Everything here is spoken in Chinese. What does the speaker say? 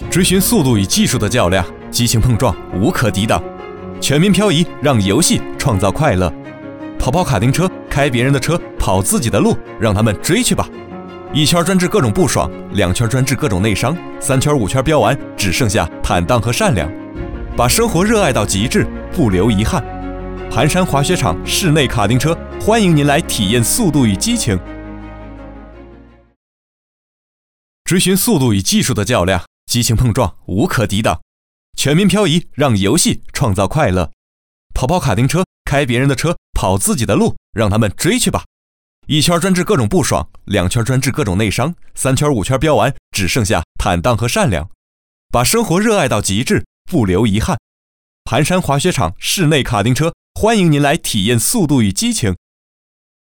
追寻速度与技术的较量，激情碰撞无可抵挡。全民漂移，让游戏创造快乐。跑跑卡丁车，开别人的车，跑自己的路，让他们追去吧。1圈专治各种不爽，2圈专治各种内伤，3圈5圈飙完，只剩下坦荡和善良。把生活热爱到极致，不留遗憾。盘山滑雪场室内卡丁车，欢迎您来体验速度与激情。追寻速度与技术的较量，激情碰撞无可抵挡。全民漂移，让游戏创造快乐。跑跑卡丁车，开别人的车，跑自己的路，让他们追去吧。1圈专治各种不爽，2圈专治各种内伤，3圈5圈飙完，只剩下坦荡和善良。把生活热爱到极致，不留遗憾。盘山滑雪场室内卡丁车，欢迎您来体验速度与激情。